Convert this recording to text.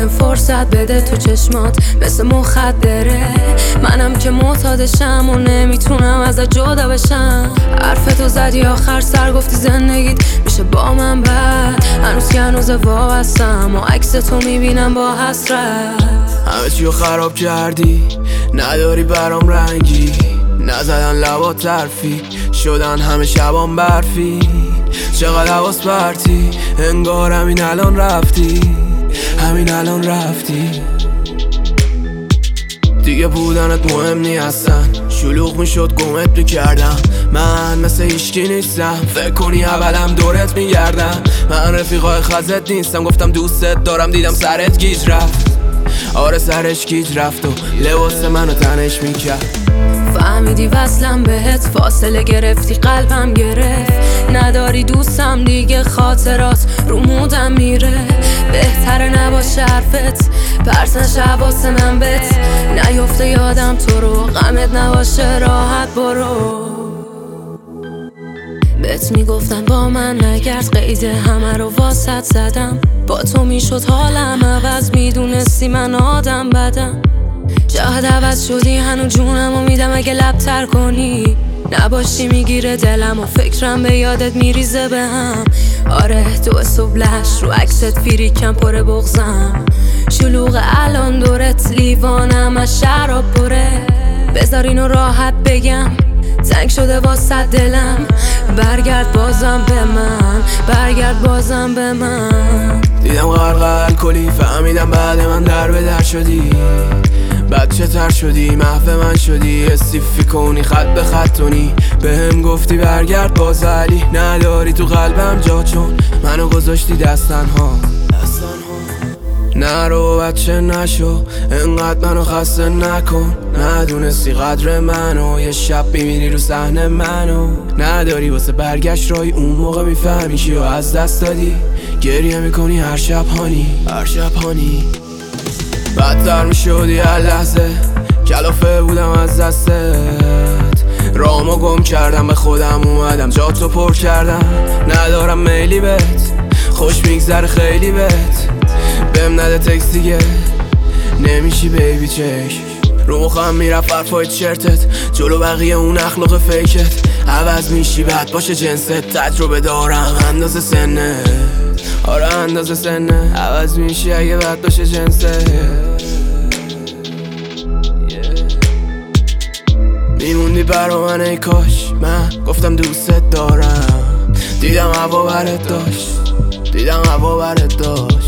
بهم فرصت بده تو چشمات مثل مخدره. منم که معتادشم و نمیتونم ازت جدا بشم. حرفتو زدی آخر سر گفتی زندگیت میشه با من بد. هنوز که هنوز وابستم و عکس تو میبینم با حسرت. همه چیو خراب کردی، نداری برام رنگی. نزدن لبات طرفی، شدن همه شبام برفی. چقدر حواس پرتی، انگار همین الان رفتی، همین الان رفتی. دیگه بودنت مهم نی اصلا، شلوغ میشد گمت میکردم. من مثل هیچکی نیستم، فکر کنی اولم دورت میگردم. من رفیقای خزت نیستم، گفتم دوستت دارم دیدم سرت گیج رفت. آره سرش گیج رفت و لباس منو تنش میکرد. فهمیدی وصلم بهت، فاصله گرفتی قلبم گرفت. نداری دوستم دیگه، خاطرات رو مودم میره. بهتره نباشه حرفت، پرس نشه حواس من بهت. نیفته یادم تو رو، غمت نباشه راحت برو. بهت میگفتن با من نگرد، قید همه رو واسط زدم. با تو میشد حالم عوض، میدونستی من آدم بدم. جهت عوض شدی، هنو جونمو میدم اگه لب تر کنی. نباشی میگیره دلم و فکرم به یادت میریزه به هم. آره تو صبحش رو عکست فریکم پره بغزم. شلوغ الان دورت لیوانم از شراب پره. بذار اینو راحت بگم، تنگ شده واسه دلم. برگرد بازم به من، برگرد بازم به من. دیدم غرق الکلی، فهمیدم بعد من در به در شدی. بچه تر شدی، محو من شدی. استیفی کنی خط به خطونی، بهم گفتی برگرد باز علی. نداری تو قلبم جا، چون منو گذاشتی دستنها. نرو بچه نشو، انقدر منو خسته نکن. ندونستی قدر منو، یه شب میبینی رو صحنه منو. نداری واسه برگشت رای، اون موقع میفهمی کیو از دست دادی. گریه میکنی هر شب هانی، هر شب هانی. بدتر میشدی هر لحظه، کلافه بودم از دستت. رامو گم کردم، به خودم اومدم جاتو پر کردم. ندارم میلی بهت، خوش میگذره خیلی بهت. بهم نده تکس دیگه، نمیشی بیبی چک. رو مخم میرفت حرفای چرتت، جلو بقیه اون اخلاق فیکت. عوض میشی بد باشه جنست، تجربه دارم اندازه سنه. آره اندازه سنه، عوض میشی اگه بد باشه جنست. میموندی برا من ای کاش، من گفتم دوستت دارم. دیدم هوا برت داشت، دیدم هوا برت داشت.